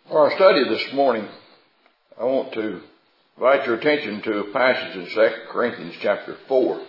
For our study this morning, I want to invite your attention to a passage in 2 Corinthians chapter 4.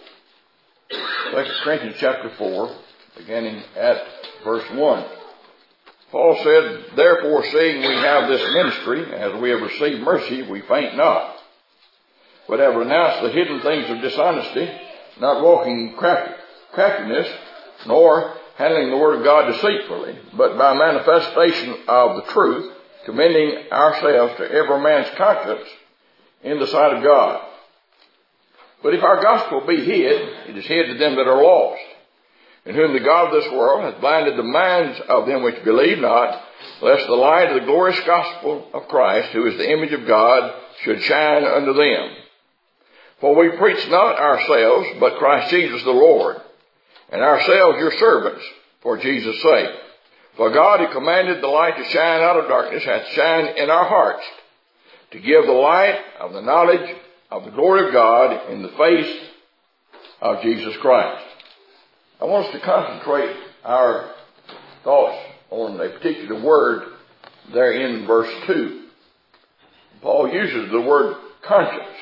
2 Corinthians chapter 4, beginning at verse 1. Paul said, "Therefore, seeing we have this ministry, as we have received mercy, we faint not, but have renounced the hidden things of dishonesty, not walking in craftiness, nor handling the word of God deceitfully, but by manifestation of the truth, commending ourselves to every man's conscience in the sight of God. But if our gospel be hid, it is hid to them that are lost, in whom the God of this world hath blinded the minds of them which believe not, lest the light of the glorious gospel of Christ, who is the image of God, should shine unto them. For we preach not ourselves, but Christ Jesus the Lord, and ourselves your servants, for Jesus' sake. For God, who commanded the light to shine out of darkness, hath shined in our hearts, to give the light of the knowledge of the glory of God in the face of Jesus Christ." I want us to concentrate our thoughts on a particular word there in verse 2. Paul uses the word conscience.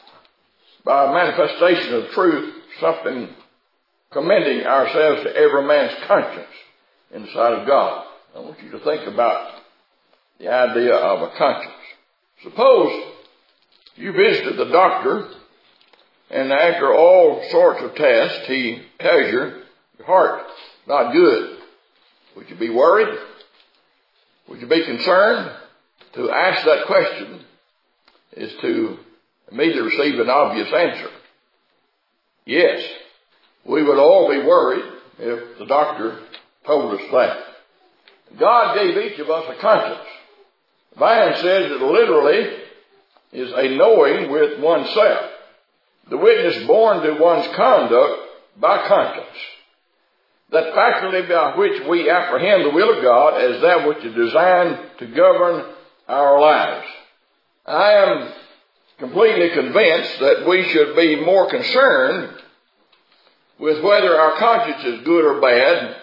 By manifestation of truth, something commending ourselves to every man's conscience in the sight of God. I want you to think about the idea of a conscience. Suppose you visited the doctor, and after all sorts of tests, he tells you your heart's not good. Would you be worried? Would you be concerned? To ask that question is to immediately receive an obvious answer. Yes, we would all be worried if the doctor told us that. God gave each of us a conscience. The Bible says it literally is a knowing with oneself. The witness borne to one's conduct by conscience. That faculty by which we apprehend the will of God as that which is designed to govern our lives. I am completely convinced that we should be more concerned with whether our conscience is good or bad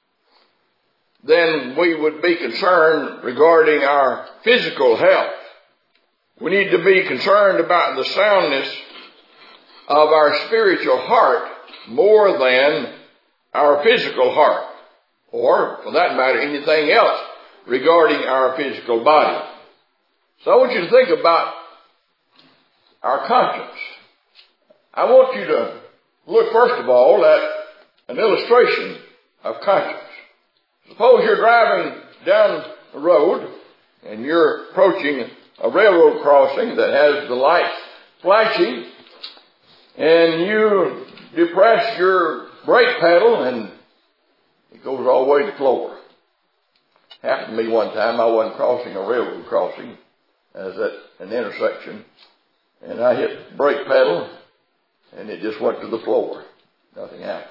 than we would be concerned regarding our physical health. We need to be concerned about the soundness of our spiritual heart more than our physical heart, or, for that matter, anything else regarding our physical body. So I want you to think about our conscience. I want you to look first of all at an illustration of conscience. Suppose you're driving down the road and you're approaching a railroad crossing that has the lights flashing, and you depress your brake pedal and it goes all the way to the floor. Happened to me one time. I wasn't crossing a railroad crossing. I was at an intersection, and I hit the brake pedal and it just went to the floor. Nothing happened.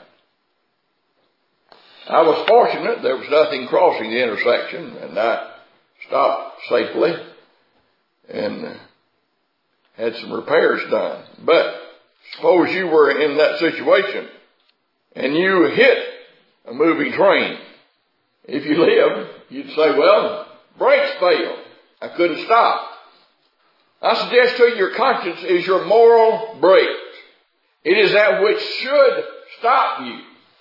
I was fortunate there was nothing crossing the intersection, and I stopped safely and had some repairs done. But suppose you were in that situation and you hit a moving train. If you lived, you'd say, well, brakes failed. I couldn't stop. I suggest to you your conscience is your moral brake. It is that which should stop you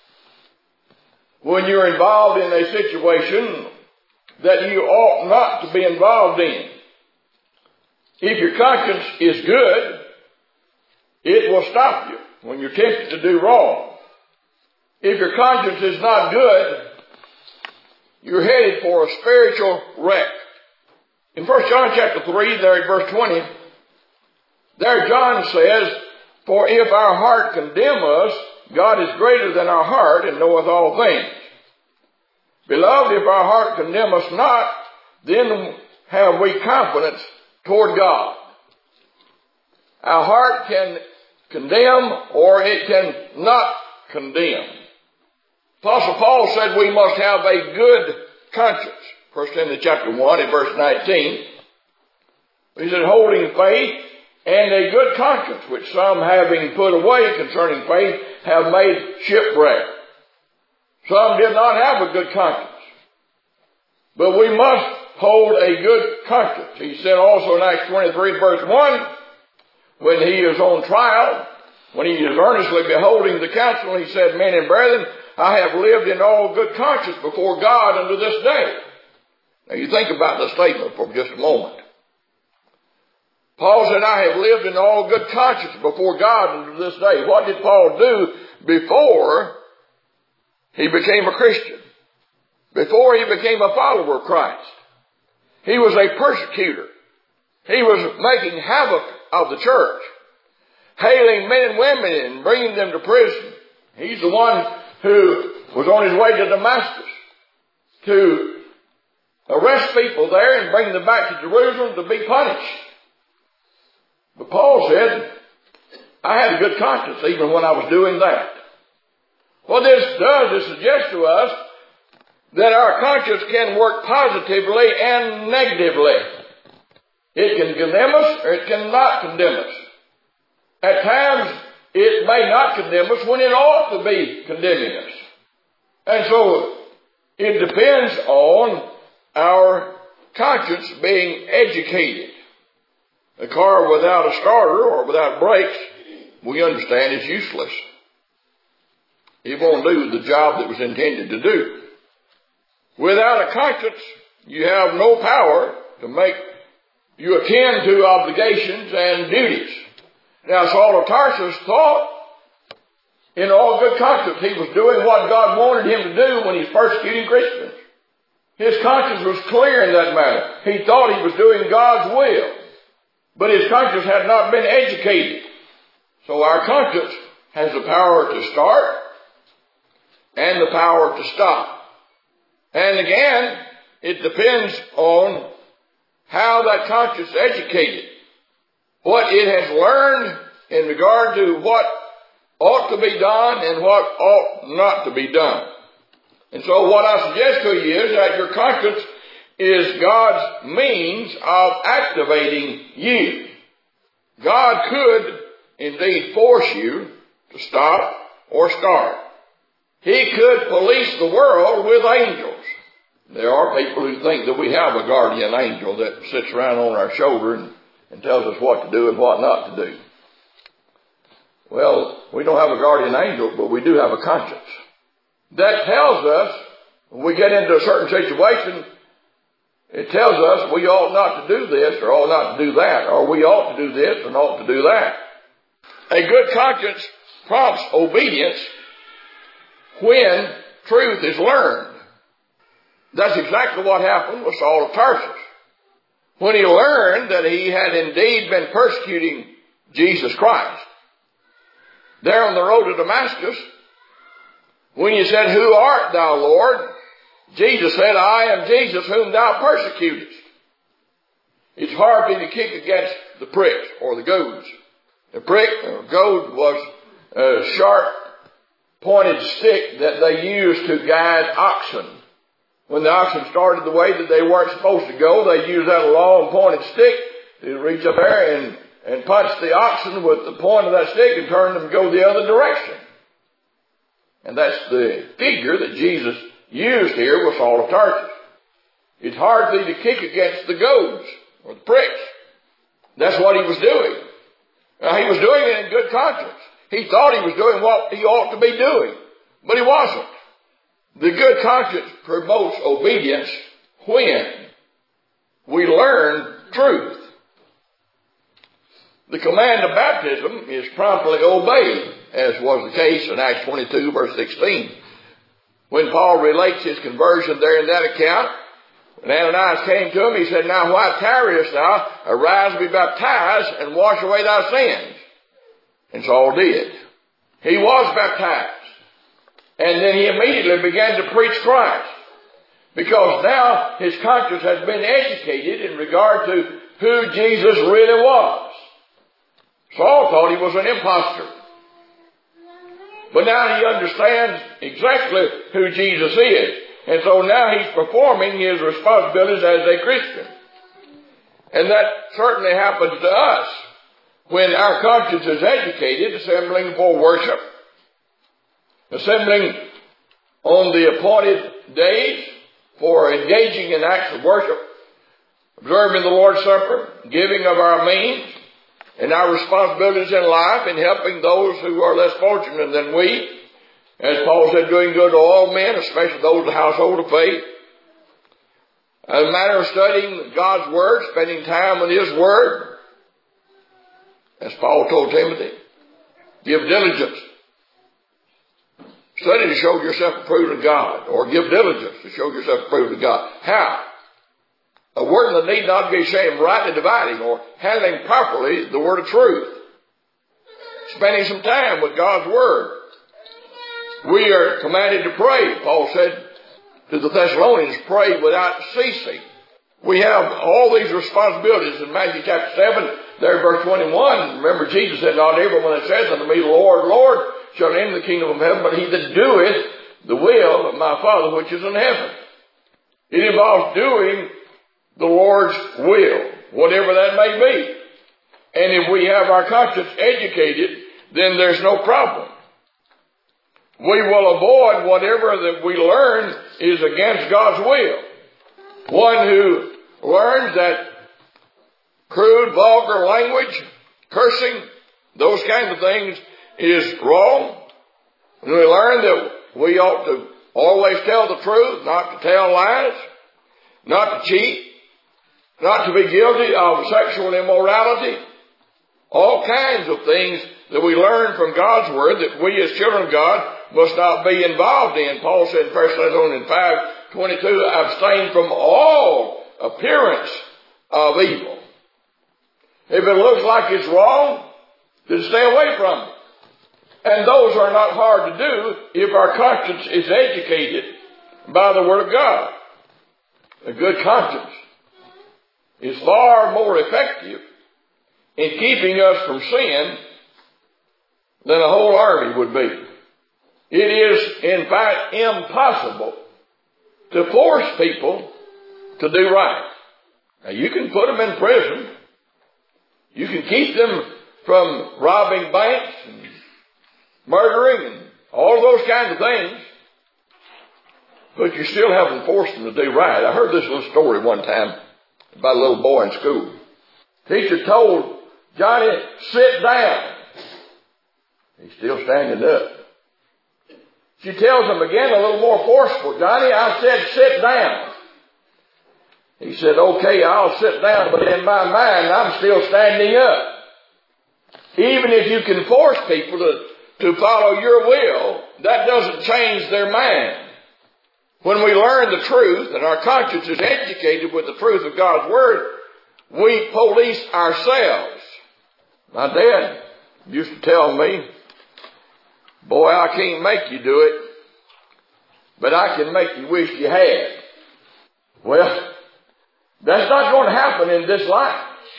when you're involved in a situation that you ought not to be involved in. If your conscience is good, it will stop you when you're tempted to do wrong. If your conscience is not good, you're headed for a spiritual wreck. In 1 John chapter 3, there in verse 20, there John says, "For if our heart condemn us, God is greater than our heart and knoweth all things. Beloved, if our heart condemn us not, then have we confidence toward God." Our heart can condemn or it can not condemn. Apostle Paul said we must have a good conscience. 1 Timothy chapter 1 and verse 19. He said, "Holding faith and a good conscience, which some having put away concerning faith have made shipwreck." Some did not have a good conscience. But we must hold a good conscience. He said also in Acts 23 verse 1, when he is on trial, when he is earnestly beholding the council, he said, Men and brethren, I have lived in all good conscience before God unto this day. Now you think about the statement for just a moment. Paul said, I have lived in all good conscience before God unto this day. What did Paul do before he became a Christian? Before he became a follower of Christ? He was a persecutor. He was making havoc of the church, hailing men and women and bringing them to prison. He's the one who was on his way to Damascus to arrest people there and bring them back to Jerusalem to be punished. But Paul said, I had a good conscience even when I was doing that. What this does is suggest to us that our conscience can work positively and negatively. It can condemn us or it cannot condemn us. At times, it may not condemn us when it ought to be condemning us. And so, it depends on our conscience being educated. A car without a starter or without brakes, we understand is useless. It won't do the job that was intended to do. Without a conscience, you have no power to make you attend to obligations and duties. Now, Saul of Tarsus thought, in all good conscience, he was doing what God wanted him to do when he's persecuting Christians. His conscience was clear in that matter. He thought he was doing God's will. But his conscience had not been educated. So our conscience has the power to start and the power to stop. And again, it depends on how that conscience is educated. What it has learned in regard to what ought to be done and what ought not to be done. And so what I suggest to you is that your conscience is God's means of activating you. God could indeed force you to stop or start. He could police the world with angels. There are people who think that we have a guardian angel that sits around on our shoulder and tells us what to do and what not to do. Well, we don't have a guardian angel, but we do have a conscience. That tells us, when we get into a certain situation, it tells us we ought not to do this or ought not to do that, or we ought to do this and ought to do that. A good conscience prompts obedience when truth is learned. That's exactly what happened with Saul of Tarsus. When he learned that he had indeed been persecuting Jesus Christ, there on the road to Damascus, when he said, Who art thou, Lord? Jesus said, I am Jesus whom thou persecutest. It's hard for you to kick against the pricks or the goads. The prick or goad was a sharp pointed stick that they used to guide oxen. When the oxen started the way that they weren't supposed to go, they used that long pointed stick to reach up there and punch the oxen with the point of that stick and turn them to go the other direction. And that's the figure that Jesus used here with Saul of Tarsus. It's hard for you to kick against the goads or the pricks. That's what he was doing. Now, he was doing it in good conscience. He thought he was doing what he ought to be doing, but he wasn't. The good conscience promotes obedience when we learn truth. The command of baptism is promptly obeyed, as was the case in Acts 22, verse 16. When Paul relates his conversion there in that account, when Ananias came to him, he said, Now why tarriest thou? Arise, be baptized, and wash away thy sins. And Saul did. He was baptized. And then he immediately began to preach Christ. Because now his conscience has been educated in regard to who Jesus really was. Saul thought he was an impostor. But now he understands exactly who Jesus is. And so now he's performing his responsibilities as a Christian. And that certainly happens to us when our conscience is educated, assembling for worship, assembling on the appointed days for engaging in acts of worship, observing the Lord's Supper, giving of our means, and our responsibilities in life, and helping those who are less fortunate than we. As Paul said, doing good to all men, especially those of the household of faith. As a matter of studying God's Word, spending time with His Word, as Paul told Timothy, give diligence. Study to show yourself approved of God, or give diligence to show yourself approved of God. How? A word that need not be ashamed, rightly dividing or handling properly the word of truth. Spending some time with God's Word. We are commanded to pray. Paul said to the Thessalonians, pray without ceasing. We have all these responsibilities in Matthew chapter 7, there verse 21. Remember, Jesus said, not everyone that says unto me, Lord, Lord, shall enter the kingdom of heaven, but he that doeth the will of my Father which is in heaven. It involves doing the Lord's will, whatever that may be. And if we have our conscience educated, then there's no problem. We will avoid whatever that we learn is against God's will. One who learns that crude, vulgar language, cursing, those kinds of things is wrong. And we learn that we ought to always tell the truth, not to tell lies, not to cheat, not to be guilty of sexual immorality. All kinds of things that we learn from God's Word that we as children of God must not be involved in. Paul said in 1 Thessalonians 5:22, abstain from all appearance of evil. If it looks like it's wrong, then stay away from it. And those are not hard to do if our conscience is educated by the Word of God. A good conscience is far more effective in keeping us from sin than a whole army would be. It is, in fact, impossible to force people to do right. Now, you can put them in prison. You can keep them from robbing banks and murdering and all those kinds of things. But you still haven't forced them to do right. I heard this little story one time about a little boy in school. Teacher told Johnny, sit down. He's still standing up. She tells him again a little more forceful, Johnny, I said sit down. He said, okay, I'll sit down, but in my mind, I'm still standing up. Even if you can force people to follow your will, that doesn't change their mind. When we learn the truth and our conscience is educated with the truth of God's Word, we police ourselves. My dad used to tell me, boy, I can't make you do it, but I can make you wish you had. Well, that's not going to happen in this life.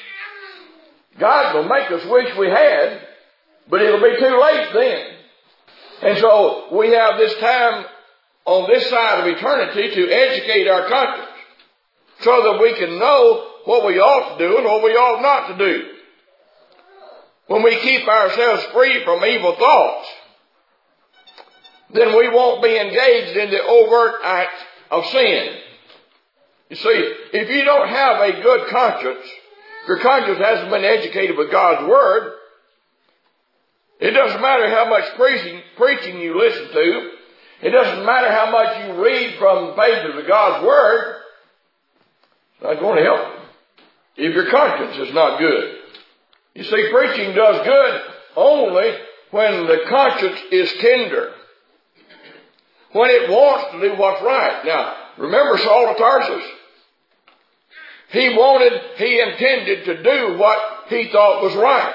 God will make us wish we had, but it'll be too late then. And so we have this time on this side of eternity to educate our conscience so that we can know what we ought to do and what we ought not to do. When we keep ourselves free from evil thoughts, then we won't be engaged in the overt act of sin. You see, if you don't have a good conscience, your conscience hasn't been educated with God's Word, it doesn't matter how much preaching you listen to, it doesn't matter how much you read from the pages of God's Word, it's not going to help you if your conscience is not good. You see, preaching does good only when the conscience is tender, when it wants to do what's right. Now, remember Saul of Tarsus? He intended to do what he thought was right.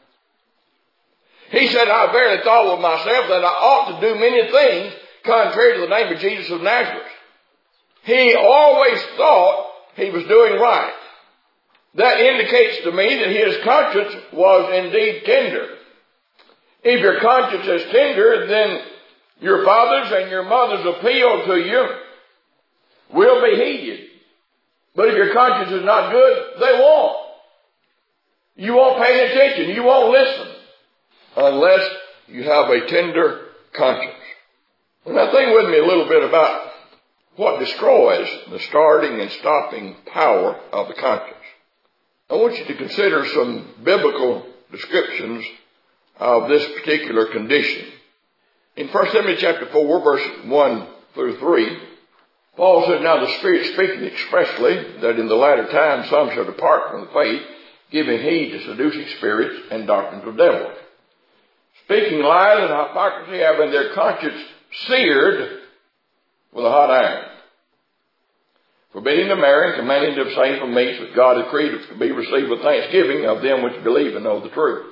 He said, I verily thought with myself that I ought to do many things contrary to the name of Jesus of Nazareth. He always thought he was doing right. That indicates to me that his conscience was indeed tender. If your conscience is tender, then your father's and your mother's appeal to you will be heeded. But if your conscience is not good, they won't. You won't pay any attention. You won't listen unless you have a tender conscience. Now think with me a little bit about what destroys the starting and stopping power of the conscience. I want you to consider some biblical descriptions of this particular condition. In 1 Timothy chapter 4, verse 1 through 3, Paul said, "Now the Spirit speaking expressly that in the latter time some shall depart from the faith, giving heed to seducing spirits and doctrines of devils, speaking lies and hypocrisy, having their conscience seared with a hot iron, forbidding to marry and commanding to abstain from meats which God hath created to be received with thanksgiving of them which believe and know the truth."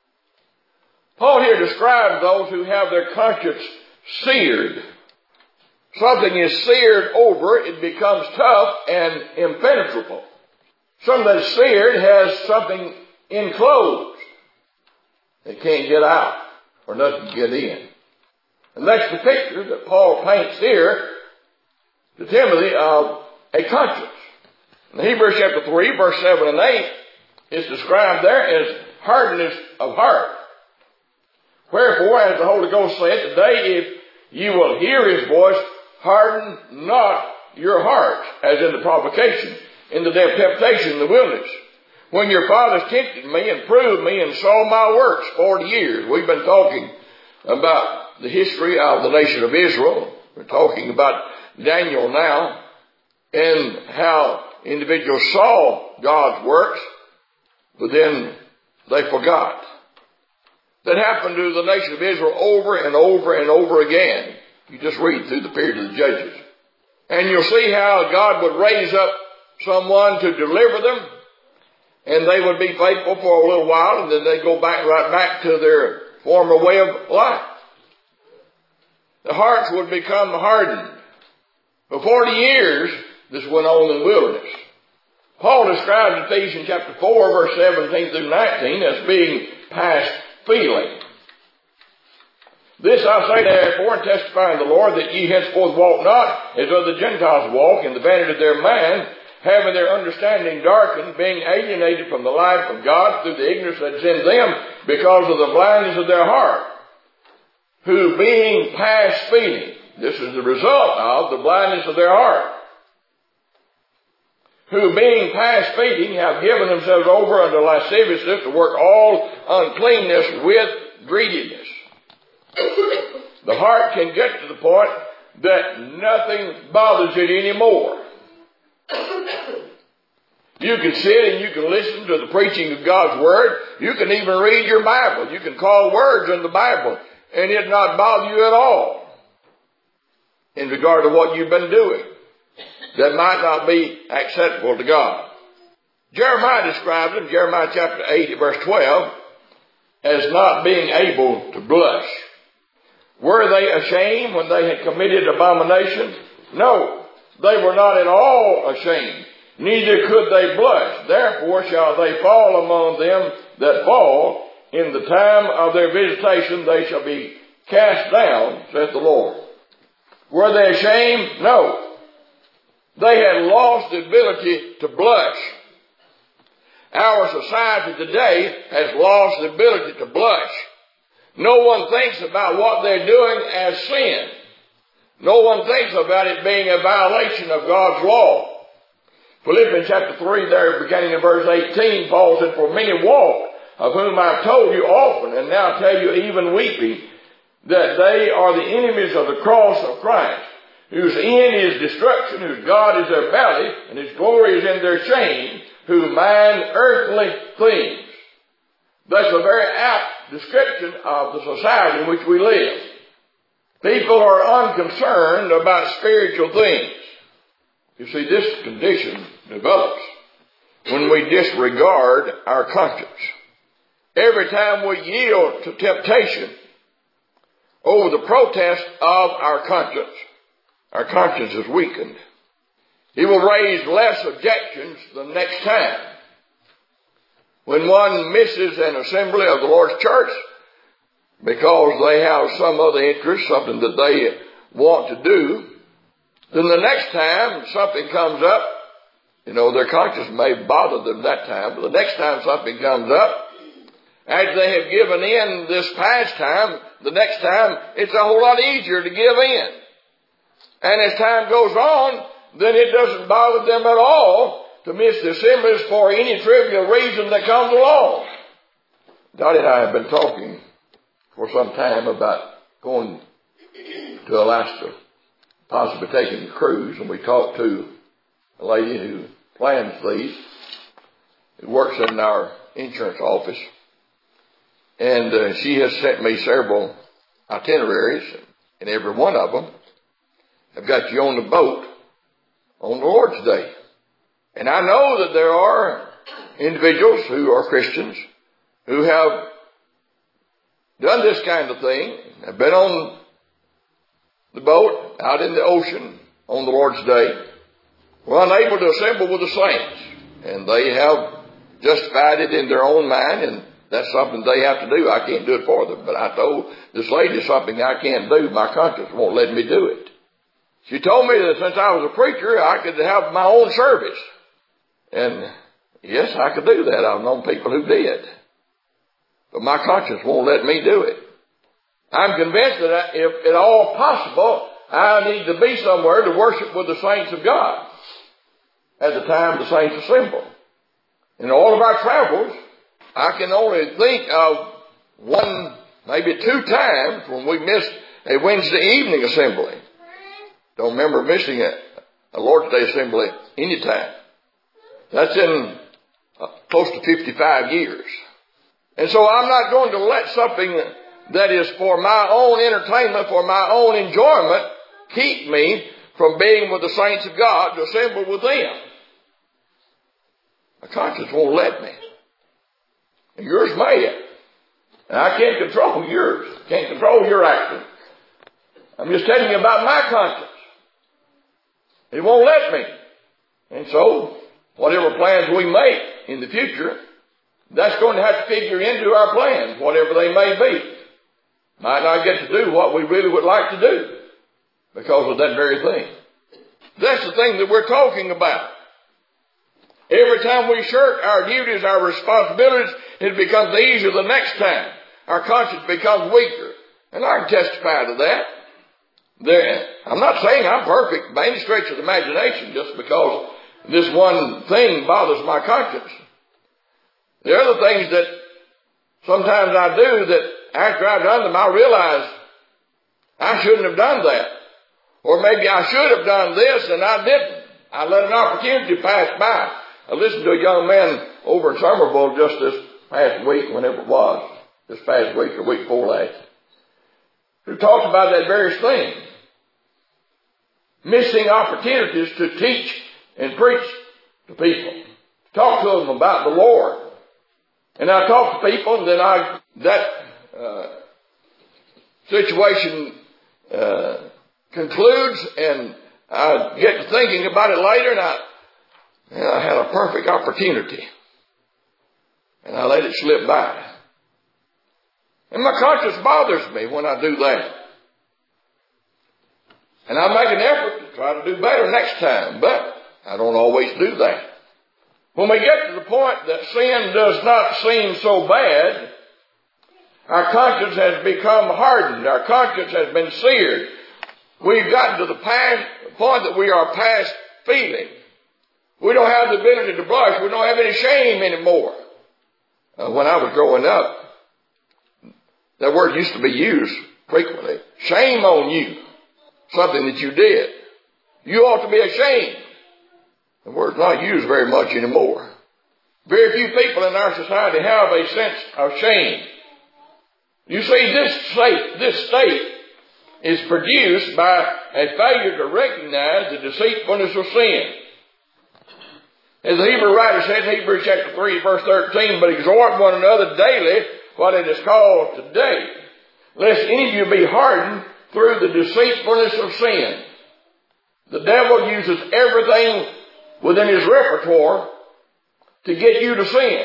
Paul here describes those who have their conscience seared. Something is seared over, it becomes tough and impenetrable. Something that's seared has something enclosed. It can't get out or nothing can get in. And that's the picture that Paul paints here to Timothy of a conscience. In Hebrews chapter 3, verse 7 and 8, it's described there as hardness of heart. "Wherefore, as the Holy Ghost said, today if you will hear his voice, harden not your hearts, as in the provocation, in the day of temptation in the wilderness, when your fathers tempted me and proved me and saw my works 40 years. We've been talking about the history of the nation of Israel. We're talking about Daniel now, and how individuals saw God's works, but then they forgot. That happened to the nation of Israel over and over and over again. You just read through the period of the Judges. And you'll see how God would raise up someone to deliver them, and they would be faithful for a little while, and then they'd go right back to their former way of life. The hearts would become hardened. For 40 years, this went on in the wilderness. Paul describes Ephesians chapter 4, verse 17 through 19 as being past feeling. "This I say therefore, and testify in the Lord, that ye henceforth walk not as other Gentiles walk, in the vanity of their mind, having their understanding darkened, being alienated from the life of God through the ignorance that is in them, because of the blindness of their heart, who being past feeling," this is the result of the blindness of their heart, "who being past feeding have given themselves over unto lasciviousness to work all uncleanness with greediness." The heart can get to the point that nothing bothers it anymore. You can sit and you can listen to the preaching of God's Word. You can even read your Bible. You can call words in the Bible, and it not bother you at all in regard to what you've been doing that might not be acceptable to God. Jeremiah describes in Jeremiah chapter 8, verse 12, as not being able to blush. Were they ashamed when they had committed abomination? No, they were not at all ashamed, neither could they blush. Therefore shall they fall among them that fall. In the time of their visitation they shall be cast down, saith the Lord. Were they ashamed? No. They had lost the ability to blush. Our society today has lost the ability to blush. No one thinks about what they're doing as sin. No one thinks about it being a violation of God's law. Philippians chapter 3, there beginning in verse 18, Paul said, "For many walk, of whom I have told you often, and now tell you even weeping, that they are the enemies of the cross of Christ, whose end is destruction, whose God is their belly, and his glory is in their shame, who mind earthly things." That's a very apt description of the society in which we live. People are unconcerned about spiritual things. You see, this condition develops when we disregard our conscience. Every time we yield to temptation over the protest of our conscience is weakened. He will raise less objections the next time. When one misses an assembly of the Lord's church because they have some other interest, something that they want to do, then the next time something comes up, their conscience may bother them that time, but the next time something comes up, as they have given in this past time, the next time it's a whole lot easier to give in. And as time goes on, then it doesn't bother them at all to miss the assemblies for any trivial reason that comes along. Dottie and I have been talking for some time about going to Alaska, possibly taking a cruise, and we talked to a lady who plans these, who works in our insurance office, and she has sent me several itineraries, and every one of them have got you on the boat on the Lord's Day. And I know that there are individuals who are Christians who have done this kind of thing, have been on the boat out in the ocean on the Lord's Day, were unable to assemble with the saints. And they have justified it in their own mind, and that's something they have to do. I can't do it for them. But I told this lady something I can't do. My conscience won't let me do it. She told me that since I was a preacher, I could have my own service. And yes, I could do that. I've known people who did. But my conscience won't let me do it. I'm convinced that if at all possible, I need to be somewhere to worship with the saints of God at the time the saints assemble. In all of our travels, I can only think of one, maybe two times when we missed a Wednesday evening assembly. Don't remember missing a Lord's Day assembly any time. That's in close to 55 years. And so I'm not going to let something that is for my own entertainment, for my own enjoyment, keep me from being with the saints of God to assemble with them. My conscience won't let me. And yours may. And I can't control yours. Can't control your action. I'm just telling you about my conscience. It won't let me. And so, whatever plans we make in the future, that's going to have to figure into our plans, whatever they may be. Might not get to do what we really would like to do because of that very thing. That's the thing that we're talking about. Every time we shirk our duties, our responsibilities, it becomes easier the next time. Our conscience becomes weaker. And I can testify to that. I'm not saying I'm perfect by any stretch of the imagination just because this one thing bothers my conscience. There are other things that sometimes I do that after I've done them, I realize I shouldn't have done that. Or maybe I should have done this and I didn't. I let an opportunity pass by. I listened to a young man over in Somerville just this past week, whenever it was, this past week or week before last, who talked about that very thing. Missing opportunities to teach and preach to people. Talk to them about the Lord. And I talk to people, and then that situation concludes, and I get to thinking about it later, and I had a perfect opportunity. And I let it slip by. And my conscience bothers me when I do that. And I make an effort to try to do better next time, but I don't always do that. When we get to the point that sin does not seem so bad, our conscience has become hardened. Our conscience has been seared. We've gotten to the point that we are past feeling. We don't have the ability to blush. We don't have any shame anymore. When I was growing up, that word used to be used frequently. Shame on you. Something that you did. You ought to be ashamed. The word's not used very much anymore. Very few people in our society have a sense of shame. You see, this state is produced by a failure to recognize the deceitfulness of sin. As the Hebrew writer said in Hebrews chapter 3, verse 13, but exhort one another daily while it is called today, lest any of you be hardened through the deceitfulness of sin. The devil uses everything within his repertoire to get you to sin.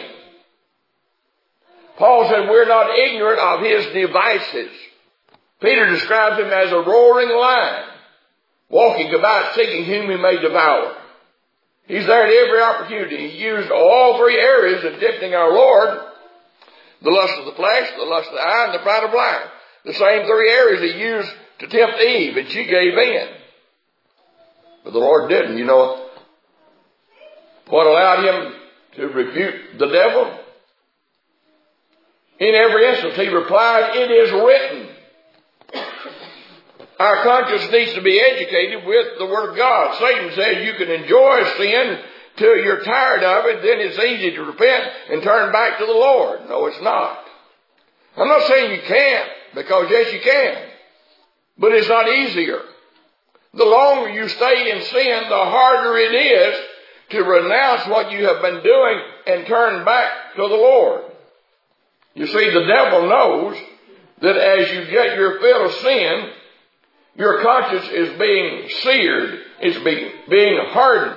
Paul said we're not ignorant of his devices. Peter describes him as a roaring lion, walking about seeking whom he may devour. He's there at every opportunity. He used all three areas in tempting our Lord: the lust of the flesh, the lust of the eye, and the pride of life. The same three areas he used to tempt Eve, and she gave in. But the Lord didn't. You know what allowed him to refute the devil? In every instance, he replied, "It is written." Our conscience needs to be educated with the Word of God. Satan says you can enjoy sin till you're tired of it, then it's easy to repent and turn back to the Lord. No, it's not. I'm not saying you can't, because yes, you can. But it's not easier. The longer you stay in sin, the harder it is to renounce what you have been doing and turn back to the Lord. You see, the devil knows that as you get your fill of sin, your conscience is being seared, it's being hardened.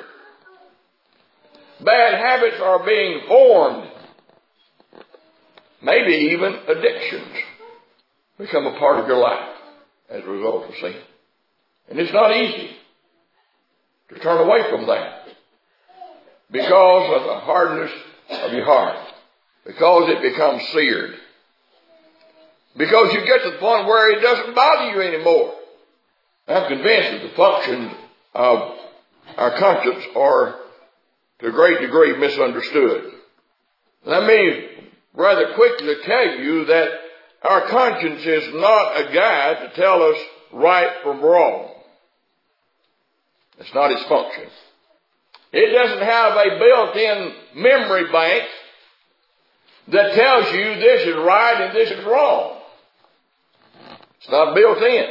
Bad habits are being formed. Maybe even addictions become a part of your life as a result of sin. And it's not easy to turn away from that because of the hardness of your heart, because it becomes seared, because you get to the point where it doesn't bother you anymore. I'm convinced that the functions of our conscience are to a great degree misunderstood. Let me rather quickly tell you that our conscience is not a guide to tell us right from wrong. It's not its function. It doesn't have a built-in memory bank that tells you this is right and this is wrong. It's not built in.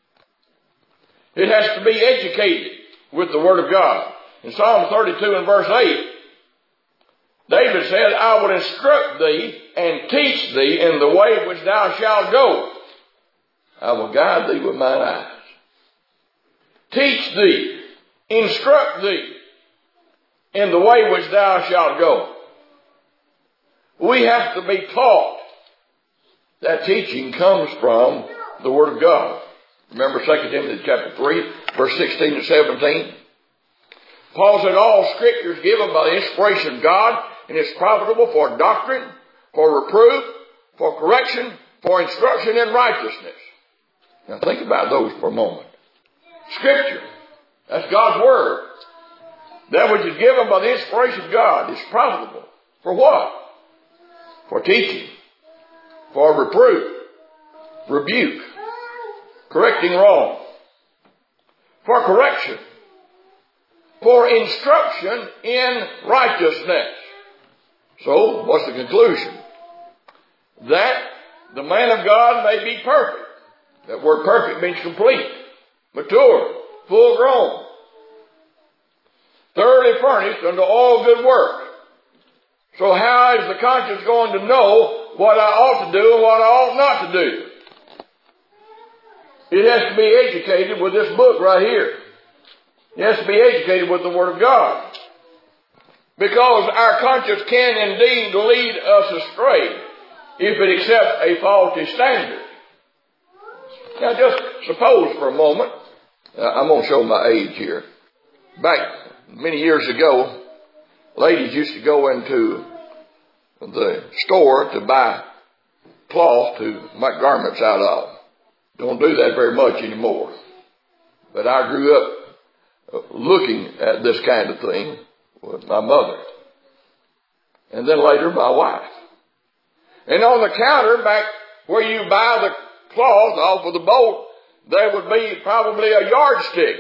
It has to be educated with the Word of God. In Psalm 32 and verse 8, David said, "I will instruct thee and teach thee in the way which thou shalt go. I will guide thee with mine eyes." Teach thee, instruct thee in the way which thou shalt go. We have to be taught. That teaching comes from the Word of God. Remember 2 Timothy chapter 3, verse 16 and 17? Paul said, "All Scripture is given by the inspiration of God and is profitable for doctrine, for reproof, for correction, for instruction in righteousness." Now think about those for a moment. Scripture, that's God's Word. That which is given by the inspiration of God is profitable. For what? For teaching, for reproof, rebuke, correcting wrong, for correction, for instruction in righteousness. So, what's the conclusion? That the man of God may be perfect. That word perfect means complete, mature, full grown, thoroughly furnished unto all good work. So how is the conscience going to know what I ought to do and what I ought not to do? It has to be educated with this book right here. It has to be educated with the Word of God. Because our conscience can indeed lead us astray if it accepts a faulty standard. Now just suppose for a moment, I'm going to show my age here. Back many years ago, ladies used to go into the store to buy cloth to make garments out of. Don't do that very much anymore. But I grew up looking at this kind of thing with my mother. And then later my wife. And on the counter back where you buy the cloth off of the boat, there would be probably a yardstick.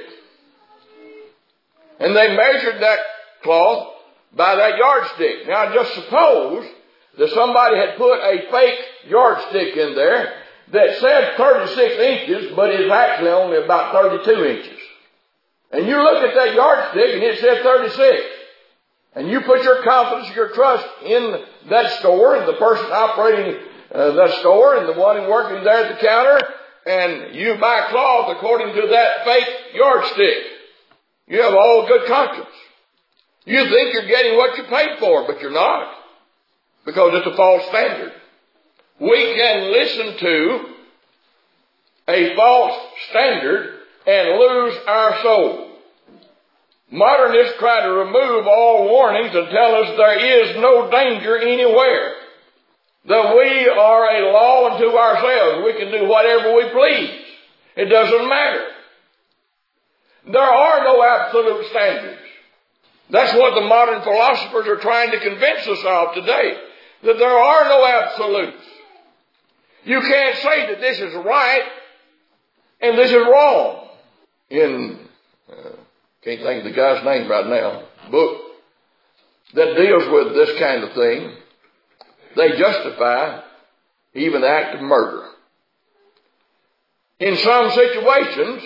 And they measured that cloth by that yardstick. Now just suppose that somebody had put a fake yardstick in there that said 36 inches, but is actually only about 32 inches. And you look at that yardstick and it said 36. And you put your confidence, your trust in that store and the person operating that store and the one working there at the counter, and you buy cloth according to that fake yardstick. You have all good conscience. You think you're getting what you paid for, but you're not. Because it's a false standard. We can listen to a false standard and lose our soul. Modernists try to remove all warnings and tell us there is no danger anywhere. That we are a law unto ourselves. We can do whatever we please. It doesn't matter. There are no absolute standards. That's what the modern philosophers are trying to convince us of today, that there are no absolutes. You can't say that this is right and this is wrong. Can't think of the guy's name right now, book that deals with this kind of thing, they justify even the act of murder. In some situations,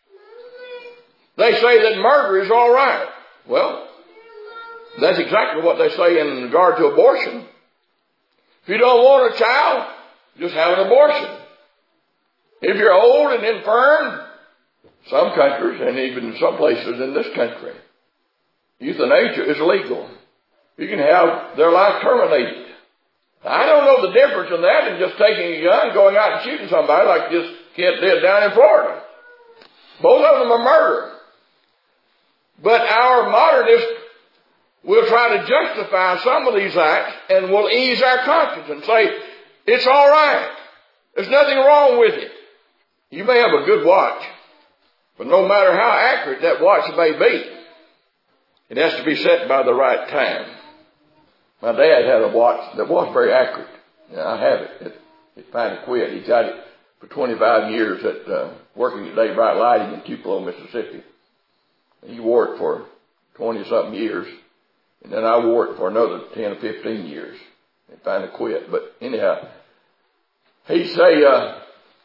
they say that murder is all right. Well, that's exactly what they say in regard to abortion. If you don't want a child, just have an abortion. If you're old and infirm, some countries, and even some places in this country, euthanasia is legal. You can have their life terminated. I don't know the difference in that and just taking a gun, going out and shooting somebody like this kid did down in Florida. Both of them are murder. But our modernists will try to justify some of these acts and will ease our conscience and say, it's all right. There's nothing wrong with it. You may have a good watch, but no matter how accurate that watch may be, it has to be set by the right time. My dad had a watch that was very accurate. I have it. It finally quit. He's got it for 25 years working at Daybright Lighting in Tupelo, Mississippi. He wore it for 20-something years, and then I wore it for another 10 or 15 years. It finally quit. But anyhow, he'd say, at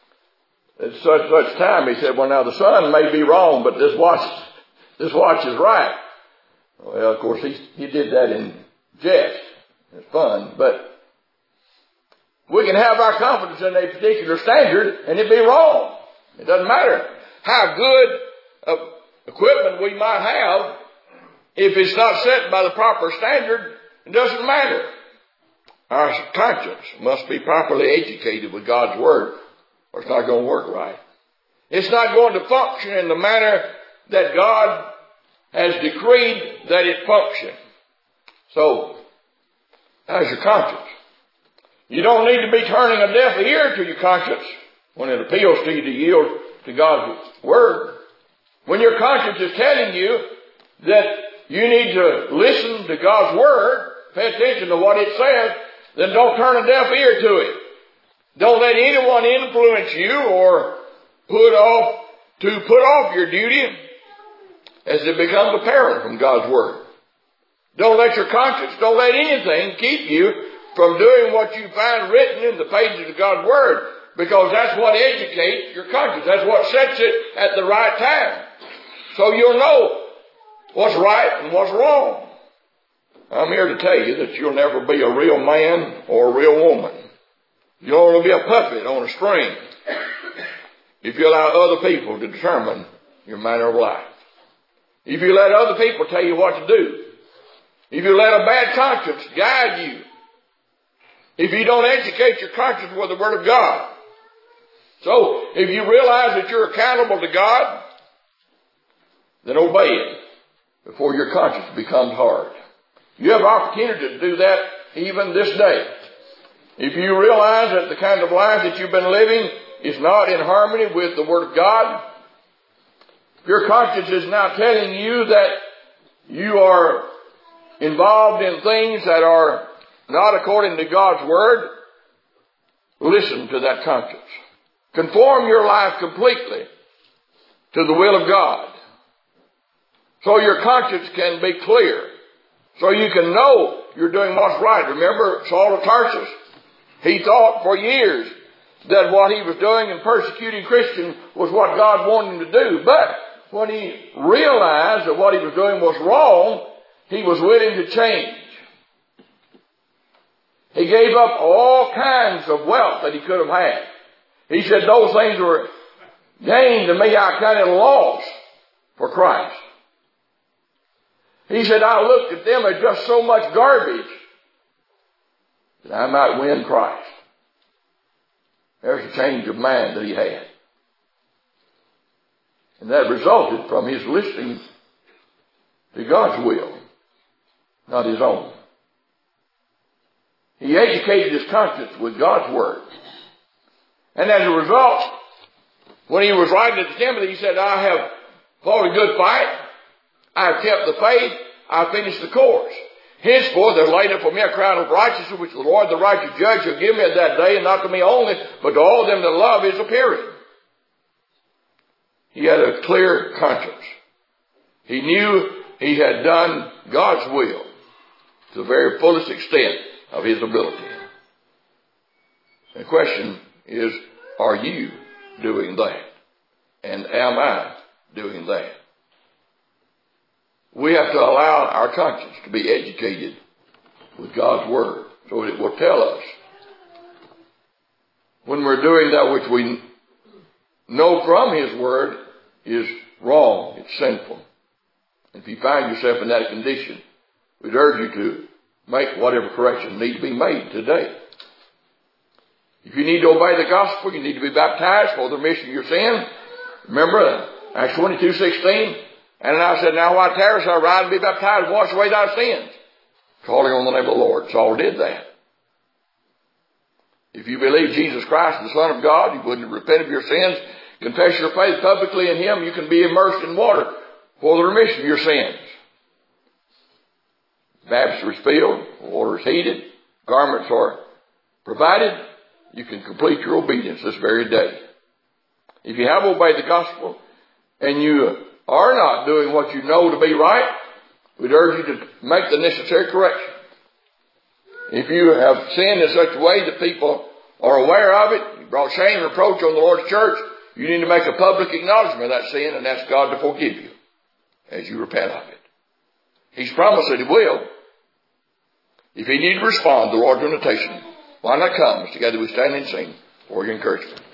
such time, he said, well, now the sun may be wrong, but this watch is right. Well, of course, he did that in jest. It's fun, but we can have our confidence in a particular standard and it be wrong. It doesn't matter how good equipment we might have. If it's not set by the proper standard, it doesn't matter. Our conscience must be properly educated with God's Word, or it's not going to work right. It's not going to function in the manner that God has decreed that it function. So, how's your conscience? You don't need to be turning a deaf ear to your conscience when it appeals to you to yield to God's Word. When your conscience is telling you that you need to listen to God's Word, pay attention to what it says, then don't turn a deaf ear to it. Don't let anyone influence you or put off your duty as it becomes apparent from God's Word. Don't let your conscience, don't let anything keep you from doing what you find written in the pages of God's Word, because that's what educates your conscience. That's what sets it at the right time. So you'll know what's right and what's wrong. I'm here to tell you that you'll never be a real man or a real woman. You'll only be a puppet on a string if you allow other people to determine your manner of life. If you let other people tell you what to do. If you let a bad conscience guide you. If you don't educate your conscience with the Word of God. So, if you realize that you're accountable to God, then obey it before your conscience becomes hard. You have opportunity to do that even this day. If you realize that the kind of life that you've been living is not in harmony with the Word of God, if your conscience is now telling you that you are involved in things that are not according to God's Word, listen to that conscience. Conform your life completely to the will of God, so your conscience can be clear, so you can know you're doing what's right. Remember Saul of Tarsus? He thought for years that what he was doing in persecuting Christians was what God wanted him to do. But when he realized that what he was doing was wrong, he was willing to change. He gave up all kinds of wealth that he could have had. He said, those things were gain to me, I counted a loss for Christ. He said, I looked at them as just so much garbage that I might win Christ. There's a change of mind that he had. And that resulted from his listening to God's will, not his own. He educated his conscience with God's Word. And as a result, when he was writing to Timothy, he said, I have fought a good fight. I have kept the faith. I have finished the course. Henceforth there is laid up for me a crown of righteousness, which the Lord, the righteous judge, shall give me at that day, and not to me only, but to all them that love his appearing. He had a clear conscience. He knew he had done God's will to the very fullest extent of his ability. The question is, are you doing that? And am I doing that? We have to allow our conscience to be educated with God's Word so it will tell us when we're doing that which we know from His Word is wrong, it's sinful. If you find yourself in that condition, we'd urge you to make whatever corrections need to be made today. If you need to obey the gospel, you need to be baptized for the remission of your sin. Remember Acts 22:16. Ananias said, now why tarriest thou, rise and be baptized and wash away thy sins? Calling on the name of the Lord. Saul did that. If you believe Jesus Christ is the Son of God, you wouldn't repent of your sins, confess your faith publicly in Him, you can be immersed in water for the remission of your sins. Baptistry is filled, water is heated, garments are provided, you can complete your obedience this very day. If you have obeyed the gospel and you are not doing what you know to be right, we'd urge you to make the necessary correction. If you have sinned in such a way that people are aware of it, you brought shame and reproach on the Lord's church, you need to make a public acknowledgement of that sin and ask God to forgive you as you repent of it. He's promised that He will. If you need to respond to the Lord's invitation, why not come as together we stand and sing for your encouragement.